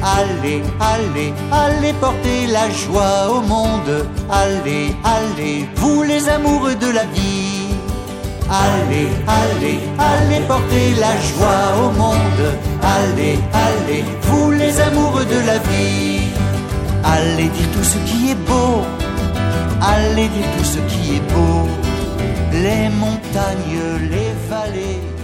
Allez, allez, allez porter la joie au monde. Allez, allez, vous les amoureux de la vie. Allez, allez, allez porter la joie au monde. Allez, allez, vous les amoureux de la vie. Allez dire tout ce qui est beau. Allez dire tout ce qui est beau. Les montagnes, les vallées,